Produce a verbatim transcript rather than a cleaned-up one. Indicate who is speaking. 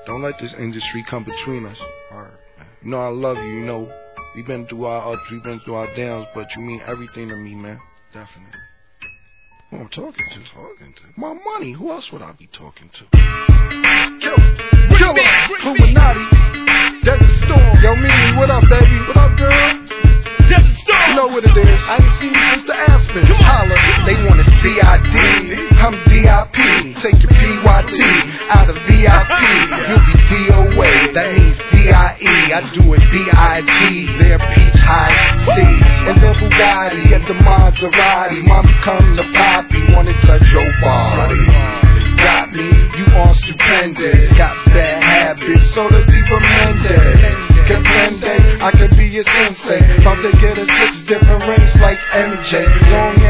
Speaker 1: Don't let this industry come between us. Alright, man. You know I love you, you know. We've been through our ups, we've been through our downs, but you mean everything to me, man. Definitely. Who I'm talking to? Talking to? My money. Who else would I be talking to? Killer, Killer, Illuminati, Desert Storm. Yo, Mimi, what up, baby? What up, girl? Desert Storm. You know what it is. I ain't seen you since the Aspen. Holla. They want a C I D. I'm D I P. Take your P Y T out of V I P. You'll be D O A. That means D I E. I do it B I G. They're peach high C. And the Bugatti at the Maserati. Mom come to Poppy. Wanna touch your body. Got me. You are stupendous. Got bad habits. So the deeper mended. Que prende, I could be your sensei. About to get a six different rings like M J. Long